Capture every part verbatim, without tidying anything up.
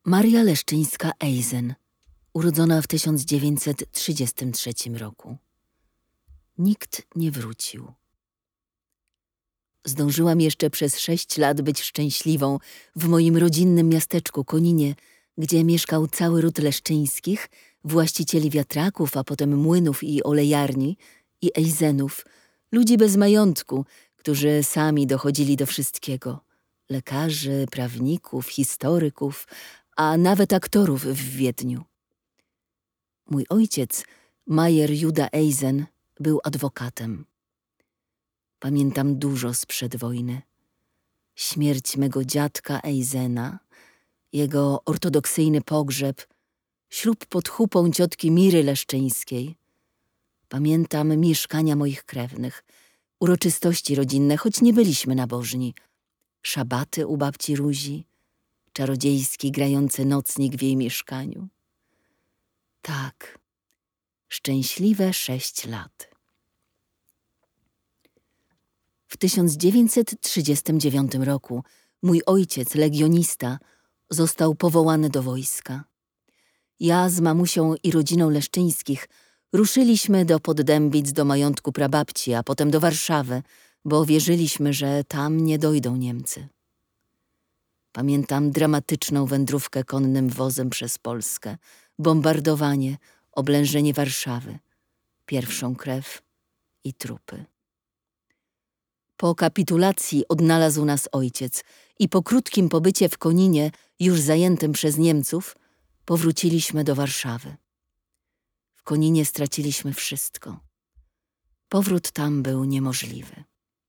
Maria Leszczyńska-Eisen, urodzona w tysiąc dziewięćset trzydziestym trzecim roku. Nikt nie wrócił. Zdążyłam jeszcze przez sześć lat być szczęśliwą w moim rodzinnym miasteczku Koninie, gdzie mieszkał cały ród Leszczyńskich, właścicieli wiatraków, a potem młynów i olejarni, i Eisenów, ludzi bez majątku, którzy sami dochodzili do wszystkiego. Lekarzy, prawników, historyków, a nawet aktorów w Wiedniu. Mój ojciec, Majer Juda Eisen, był adwokatem. Pamiętam dużo sprzed wojny. Śmierć mego dziadka Eisena, jego ortodoksyjny pogrzeb, ślub pod chupą ciotki Miry Leszczyńskiej. Pamiętam mieszkania moich krewnych, uroczystości rodzinne, choć nie byliśmy nabożni, szabaty u babci Ruzi, czarodziejski grający nocnik w jej mieszkaniu. Tak, szczęśliwe sześć lat. W tysiąc dziewięćset trzydziestym dziewiątym roku mój ojciec, legionista, został powołany do wojska. Ja z mamusią i rodziną Leszczyńskich ruszyliśmy do Poddębic, do majątku prababci, a potem do Warszawy, bo wierzyliśmy, że tam nie dojdą Niemcy. Pamiętam dramatyczną wędrówkę konnym wozem przez Polskę, bombardowanie, oblężenie Warszawy, pierwszą krew i trupy. Po kapitulacji odnalazł nas ojciec i po krótkim pobycie w Koninie, już zajętym przez Niemców, powróciliśmy do Warszawy. W Koninie straciliśmy wszystko. Powrót tam był niemożliwy.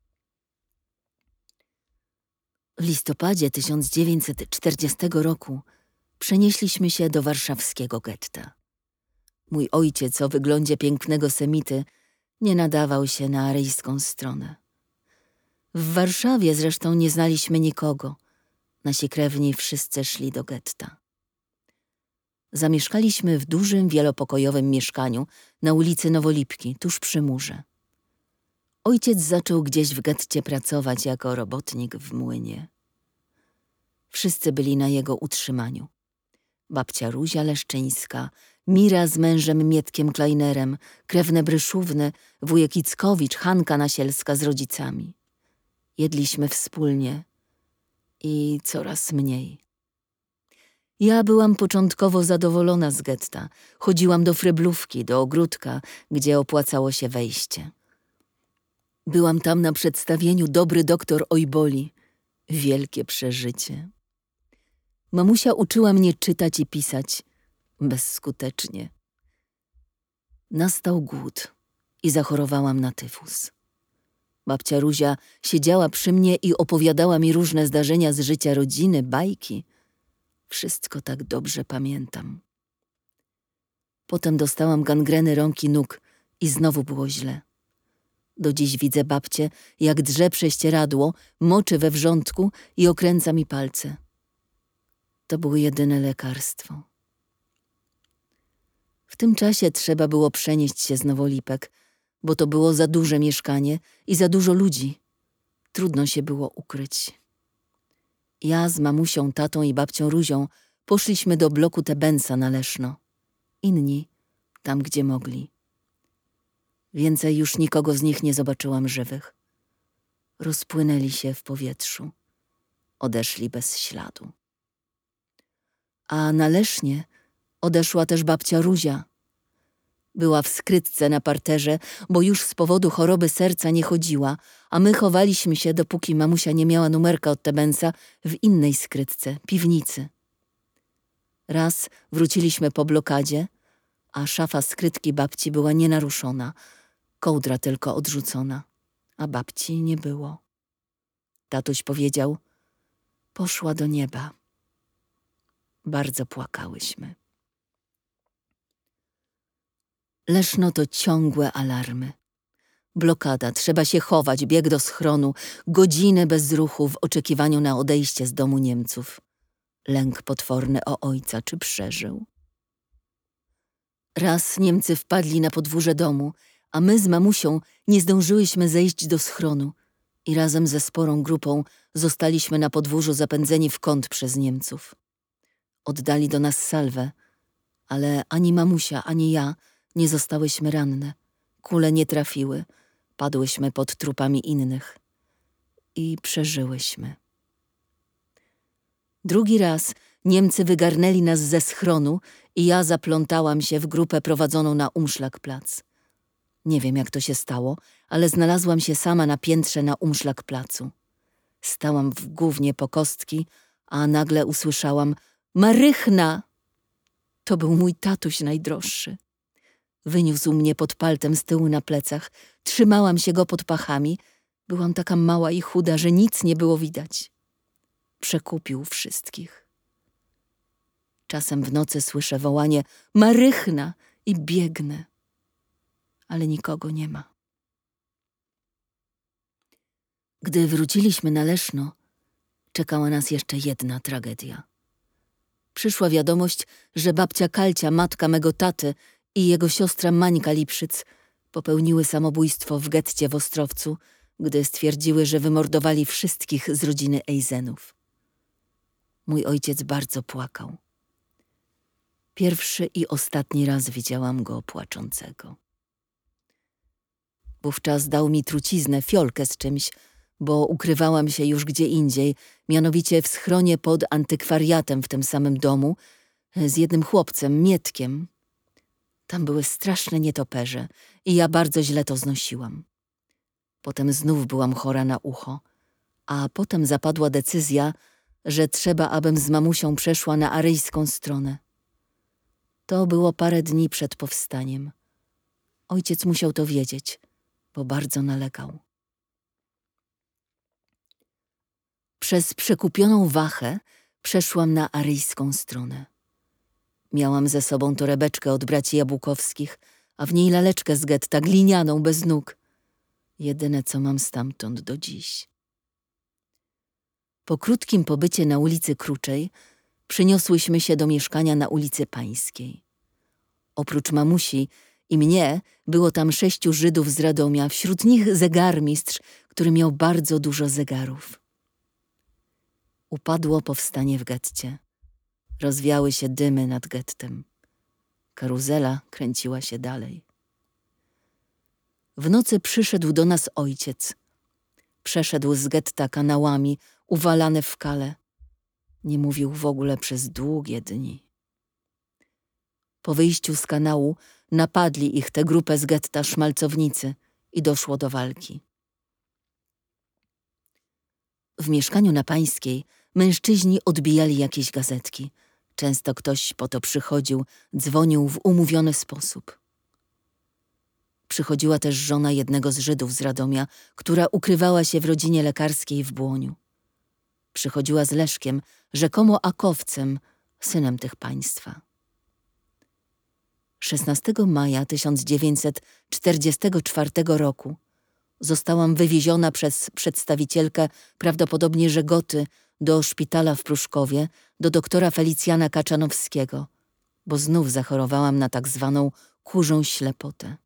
W listopadzie tysiąc dziewięćset czterdziestego roku przenieśliśmy się do warszawskiego getta. Mój ojciec o wyglądzie pięknego semity nie nadawał się na aryjską stronę. W Warszawie zresztą nie znaliśmy nikogo. Nasi krewni wszyscy szli do getta. Zamieszkaliśmy w dużym, wielopokojowym mieszkaniu na ulicy Nowolipki, tuż przy murze. Ojciec zaczął gdzieś w getcie pracować jako robotnik w młynie. Wszyscy byli na jego utrzymaniu. Babcia Ruzia Leszczyńska, Mira z mężem Mietkiem Kleinerem, krewne Bryszówny, wujek Ickowicz, Hanka Nasielska z rodzicami. Jedliśmy wspólnie i coraz mniej. Ja byłam początkowo zadowolona z getta. Chodziłam do Fryblówki, do ogródka, gdzie opłacało się wejście. Byłam tam na przedstawieniu Dobry doktor Ojboli. Wielkie przeżycie. Mamusia uczyła mnie czytać i pisać. Bezskutecznie. Nastał głód i zachorowałam na tyfus. Babcia Ruzia siedziała przy mnie i opowiadała mi różne zdarzenia z życia rodziny, bajki. Wszystko tak dobrze pamiętam. Potem dostałam gangreny rąk i nóg i znowu było źle. Do dziś widzę babcię, jak drze prześcieradło, moczy we wrzątku i okręca mi palce. To było jedyne lekarstwo. W tym czasie trzeba było przenieść się z Nowolipek, bo to było za duże mieszkanie i za dużo ludzi. Trudno się było ukryć. Ja z mamusią, tatą i babcią Ruzią poszliśmy do bloku Tebensa na Leszno. Inni tam, gdzie mogli. Więcej już nikogo z nich nie zobaczyłam żywych. Rozpłynęli się w powietrzu. Odeszli bez śladu. A na Lesznie odeszła też babcia Ruzia. Była w skrytce na parterze, bo już z powodu choroby serca nie chodziła, a my chowaliśmy się, dopóki mamusia nie miała numerka od Tebensa, w innej skrytce, piwnicy. Raz wróciliśmy po blokadzie, a szafa skrytki babci była nienaruszona, kołdra tylko odrzucona, a babci nie było. Tatuś powiedział, poszła do nieba. Bardzo płakałyśmy. Leszno to ciągłe alarmy. Blokada, trzeba się chować, bieg do schronu, godziny bez ruchu w oczekiwaniu na odejście z domu Niemców. Lęk potworny o ojca, czy przeżył. Raz Niemcy wpadli na podwórze domu, a my z mamusią nie zdążyłyśmy zejść do schronu i razem ze sporą grupą zostaliśmy na podwórzu zapędzeni w kąt przez Niemców. Oddali do nas salwę, ale ani mamusia, ani ja nie zostałyśmy ranne. Kule nie trafiły, padłyśmy pod trupami innych i przeżyłyśmy. Drugi raz Niemcy wygarnęli nas ze schronu i ja zaplątałam się w grupę prowadzoną na Umschlagplatz. Nie wiem, jak to się stało, ale znalazłam się sama na piętrze na Umschlagplatzu. Stałam w gównie po kostki, a nagle usłyszałam: Marychna! To był mój tatuś najdroższy. Wyniósł mnie pod paltem z tyłu na plecach, trzymałam się go pod pachami. Byłam taka mała i chuda, że nic nie było widać. Przekupił wszystkich. Czasem w nocy słyszę wołanie: Marychna! I biegnę. Ale nikogo nie ma. Gdy wróciliśmy na Leszno, czekała nas jeszcze jedna tragedia. Przyszła wiadomość, że babcia Kalcia, matka mego taty, i jego siostra Mańka Lipszyc popełniły samobójstwo w getcie w Ostrowcu, gdy stwierdziły, że wymordowali wszystkich z rodziny Ejzenów. Mój ojciec bardzo płakał. Pierwszy i ostatni raz widziałam go płaczącego. Wówczas dał mi truciznę, fiolkę z czymś, bo ukrywałam się już gdzie indziej, mianowicie w schronie pod antykwariatem w tym samym domu, z jednym chłopcem, Mietkiem. Tam były straszne nietoperze i ja bardzo źle to znosiłam. Potem znów byłam chora na ucho, a potem zapadła decyzja, że trzeba, abym z mamusią przeszła na aryjską stronę. To było parę dni przed powstaniem. Ojciec musiał to wiedzieć, bo bardzo nalegał. Przez przekupioną Wachę przeszłam na aryjską stronę. Miałam ze sobą torebeczkę od braci Jabłkowskich, a w niej laleczkę z getta, glinianą, bez nóg. Jedyne, co mam stamtąd do dziś. Po krótkim pobycie na ulicy Kruczej przyniosłyśmy się do mieszkania na ulicy Pańskiej. Oprócz mamusi i mnie było tam sześciu Żydów z Radomia, wśród nich zegarmistrz, który miał bardzo dużo zegarów. Upadło powstanie w getcie. Rozwiały się dymy nad gettem. Karuzela kręciła się dalej. W nocy przyszedł do nas ojciec. Przeszedł z getta kanałami, uwalane w kale. Nie mówił w ogóle przez długie dni. Po wyjściu z kanału napadli ich tę grupę z getta szmalcownicy i doszło do walki. W mieszkaniu na Pańskiej mężczyźni odbijali jakieś gazetki. Często ktoś po to przychodził, dzwonił w umówiony sposób. Przychodziła też żona jednego z Żydów z Radomia, która ukrywała się w rodzinie lekarskiej w Błoniu. Przychodziła z Leszkiem, rzekomo akowcem, synem tych państwa. szesnastego maja tysiąc dziewięćset czterdziestego czwartego roku zostałam wywieziona przez przedstawicielkę prawdopodobnie Żegoty do szpitala w Pruszkowie, do doktora Felicjana Kaczanowskiego, bo znów zachorowałam na tak zwaną kurzą ślepotę.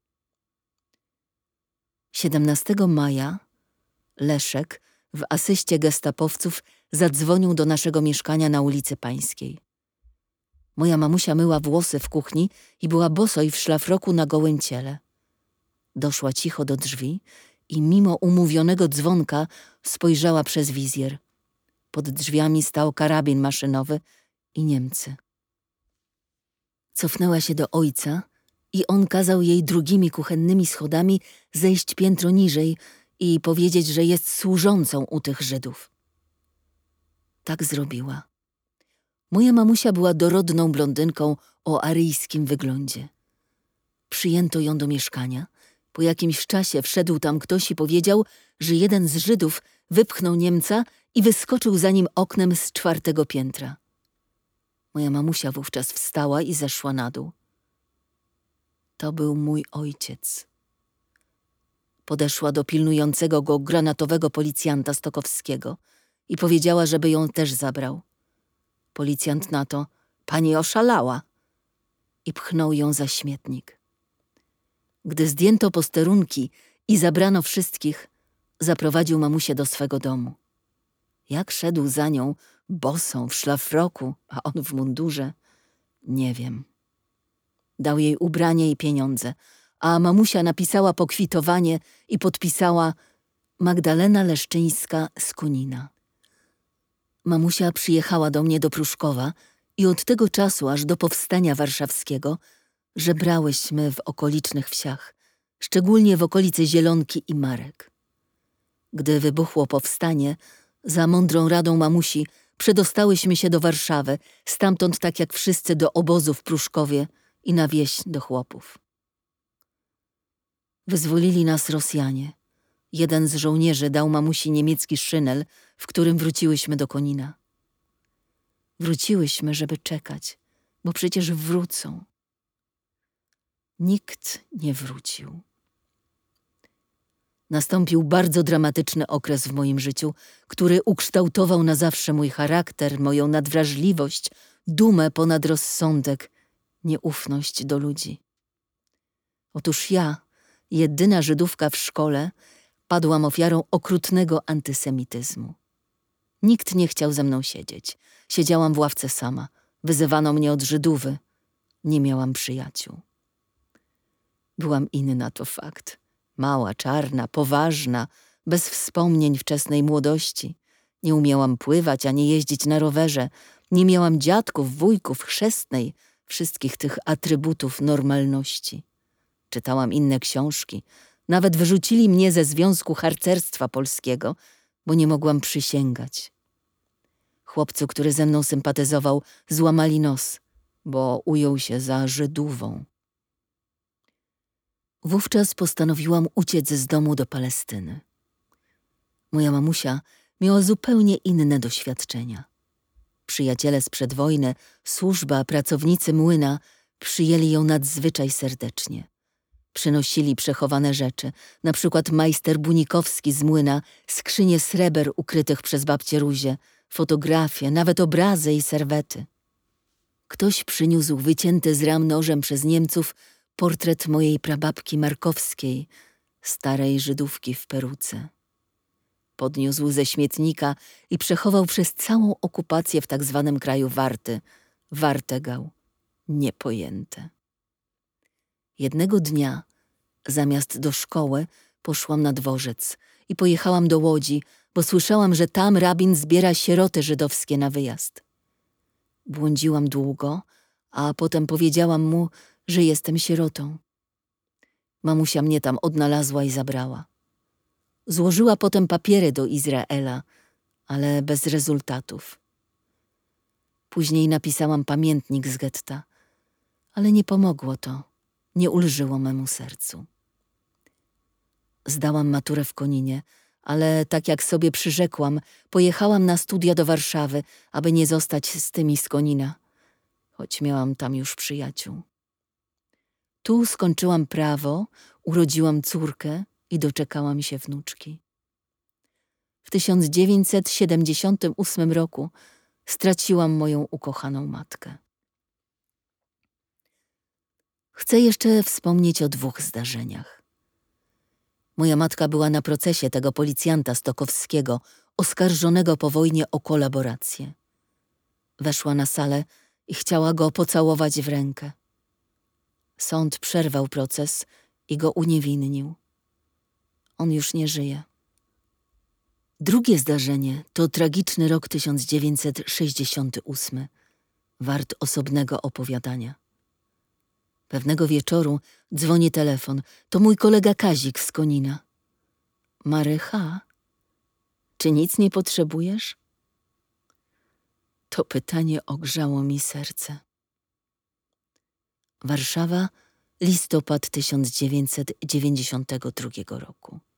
siedemnastego maja Leszek w asyście gestapowców zadzwonił do naszego mieszkania na ulicy Pańskiej. Moja mamusia myła włosy w kuchni i była boso i w szlafroku na gołym ciele. Doszła cicho do drzwi i mimo umówionego dzwonka spojrzała przez wizjer. Pod drzwiami stał karabin maszynowy i Niemcy. Cofnęła się do ojca i on kazał jej drugimi kuchennymi schodami zejść piętro niżej i powiedzieć, że jest służącą u tych Żydów. Tak zrobiła. Moja mamusia była dorodną blondynką o aryjskim wyglądzie. Przyjęto ją do mieszkania. Po jakimś czasie wszedł tam ktoś i powiedział, że jeden z Żydów wypchnął Niemca i wyskoczył za nim oknem z czwartego piętra. Moja mamusia wówczas wstała i zeszła na dół. To był mój ojciec. Podeszła do pilnującego go granatowego policjanta Stokowskiego i powiedziała, żeby ją też zabrał. Policjant na to: pani oszalała, i pchnął ją za śmietnik. Gdy zdjęto posterunki i zabrano wszystkich, zaprowadził mamusię do swego domu. Jak szedł za nią, bosą, w szlafroku, a on w mundurze. Nie wiem. Dał jej ubranie i pieniądze, a mamusia napisała pokwitowanie i podpisała Magdalena Leszczyńska z Konina. Mamusia przyjechała do mnie do Pruszkowa i od tego czasu aż do powstania warszawskiego żebrałyśmy w okolicznych wsiach, szczególnie w okolicy Zielonki i Marek. Gdy wybuchło powstanie, za mądrą radą mamusi przedostałyśmy się do Warszawy, stamtąd tak jak wszyscy do obozu w Pruszkowie i na wieś do chłopów. Wyzwolili nas Rosjanie. Jeden z żołnierzy dał mamusi niemiecki szynel, w którym wróciłyśmy do Konina. Wróciłyśmy, żeby czekać, bo przecież wrócą. Nikt nie wrócił. Nastąpił bardzo dramatyczny okres w moim życiu, który ukształtował na zawsze mój charakter, moją nadwrażliwość, dumę ponad rozsądek, nieufność do ludzi. Otóż ja, jedyna Żydówka w szkole, padłam ofiarą okrutnego antysemityzmu. Nikt nie chciał ze mną siedzieć. Siedziałam w ławce sama. Wyzywano mnie od Żydówy. Nie miałam przyjaciół. Byłam inna, to fakt. Mała, czarna, poważna, bez wspomnień wczesnej młodości. Nie umiałam pływać ani jeździć na rowerze. Nie miałam dziadków, wujków, chrzestnej, wszystkich tych atrybutów normalności. Czytałam inne książki. Nawet wyrzucili mnie ze Związku Harcerstwa Polskiego, bo nie mogłam przysięgać. Chłopcu, który ze mną sympatyzował, złamali nos, bo ujął się za Żydówą. Wówczas postanowiłam uciec z domu do Palestyny. Moja mamusia miała zupełnie inne doświadczenia. Przyjaciele sprzed wojny, służba, pracownicy młyna przyjęli ją nadzwyczaj serdecznie. Przynosili przechowane rzeczy, na przykład majster Bunikowski z młyna, skrzynie sreber ukrytych przez babcię Ruzię, fotografie, nawet obrazy i serwety. Ktoś przyniósł wycięty z ram nożem przez Niemców portret mojej prababki Markowskiej, starej Żydówki w peruce. Podniósł ze śmietnika i przechował przez całą okupację w tak zwanym kraju Warty, Wartegał, niepojęte. Jednego dnia, zamiast do szkoły, poszłam na dworzec i pojechałam do Łodzi, bo słyszałam, że tam rabin zbiera sieroty żydowskie na wyjazd. Błądziłam długo, a potem powiedziałam mu, że jestem sierotą. Mamusia mnie tam odnalazła i zabrała. Złożyła potem papiery do Izraela, ale bez rezultatów. Później napisałam pamiętnik z getta, ale nie pomogło to, nie ulżyło memu sercu. Zdałam maturę w Koninie, ale tak jak sobie przyrzekłam, pojechałam na studia do Warszawy, aby nie zostać z tymi z Konina, choć miałam tam już przyjaciół. Tu skończyłam prawo, urodziłam córkę i doczekałam się wnuczki. W tysiąc dziewięćset siedemdziesiątym ósmym roku straciłam moją ukochaną matkę. Chcę jeszcze wspomnieć o dwóch zdarzeniach. Moja matka była na procesie tego policjanta Stokowskiego, oskarżonego po wojnie o kolaborację. Weszła na salę i chciała go pocałować w rękę. Sąd przerwał proces i go uniewinnił. On już nie żyje. Drugie zdarzenie to tragiczny rok tysiąc dziewięćset sześćdziesiąty ósmy, wart osobnego opowiadania. Pewnego wieczoru dzwoni telefon. To mój kolega Kazik z Konina. Marycha, czy nic nie potrzebujesz? To pytanie ogrzało mi serce. Warszawa, listopad tysiąc dziewięćset dziewięćdziesiątego drugiego roku.